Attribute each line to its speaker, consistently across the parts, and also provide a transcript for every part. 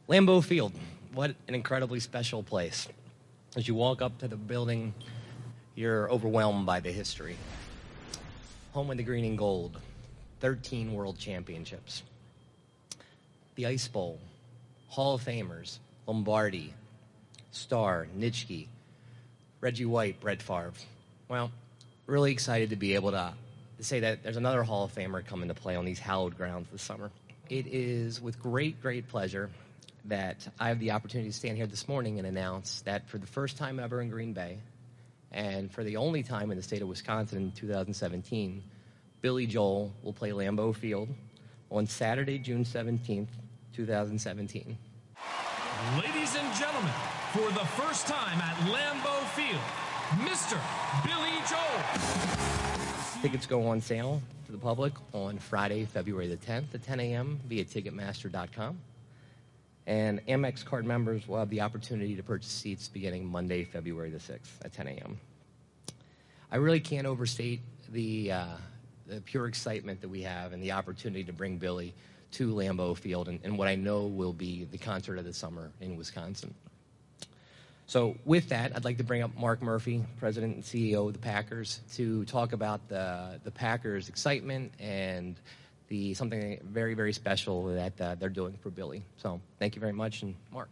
Speaker 1: Lambeau Field, what an incredibly special place. As you walk up to the building, you're overwhelmed by the history. Home of the green and gold, 13 world championships. The Ice Bowl, Hall of Famers, Lombardi, Starr, Nitschke, Reggie White, Brett Favre. Well, really excited to be able to say that there's another Hall of Famer coming to play on these hallowed grounds this summer. It is with great, great pleasure that I have the opportunity to stand here this morning and announce that for the first time ever in Green Bay, and for the only time in the state of Wisconsin in 2017, Billy Joel will play Lambeau Field on Saturday, June 17th, 2017.
Speaker 2: Ladies and gentlemen, for the first time at Lambeau Field, Mr. Billy Joel.
Speaker 1: Tickets go on sale to the public on Friday, February the 10th at 10 a.m. via Ticketmaster.com. And Amex card members will have the opportunity to purchase seats beginning Monday, February the 6th at 10 a.m. I really can't overstate the pure excitement that we have and the opportunity to bring Billy to Lambeau Field and what I know will be the concert of the summer in Wisconsin. So with that, I'd like to bring up Mark Murphy, President and CEO of the Packers, to talk about the Packers' excitement and something very, very special that they're doing for Billy. So thank you very much, and Mark.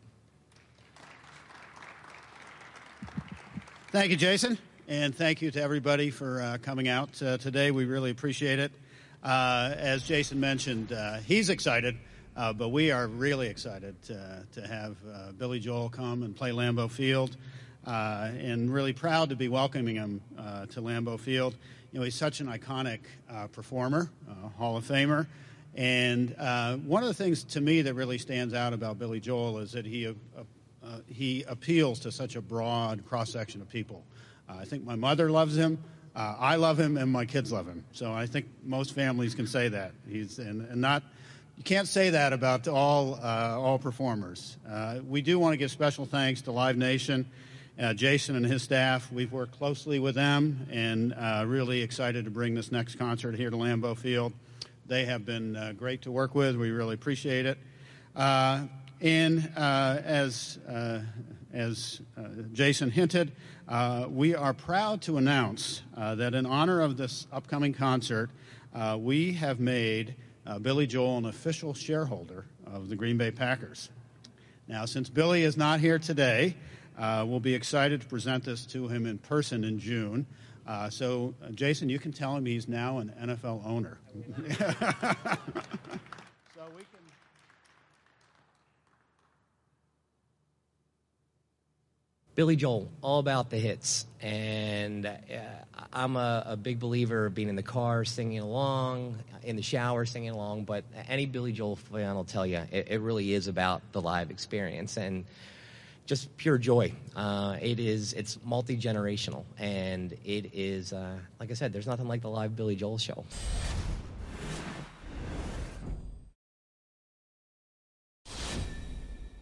Speaker 3: Thank you, Jason, and thank you to everybody for coming out today. We really appreciate it. As Jason mentioned, he's excited, but we are really excited to have Billy Joel come and play Lambeau Field, and really proud to be welcoming him to Lambeau Field. You know, he's such an iconic performer, Hall of Famer. And one of the things to me that really stands out about Billy Joel is that he appeals to such a broad cross-section of people. I think my mother loves him, I love him, and my kids love him. So I think most families can say that. You can't say that about all performers. We do want to give special thanks to Live Nation. Jason and his staff, we've worked closely with them and really excited to bring this next concert here to Lambeau Field. They have been great to work with. We really appreciate it. And as Jason hinted, we are proud to announce that in honor of this upcoming concert, we have made Billy Joel an official shareholder of the Green Bay Packers. Now, since Billy is not here today, we'll be excited to present this to him in person in June. So, Jason, you can tell him he's now an NFL owner. So we can...
Speaker 1: Billy Joel, all about the hits. And I'm a big believer of being in the car singing along, in the shower singing along, but any Billy Joel fan will tell you it really is about the live experience. And just pure joy. It's multi-generational, and it is, like I said, there's nothing like the live Billy Joel show.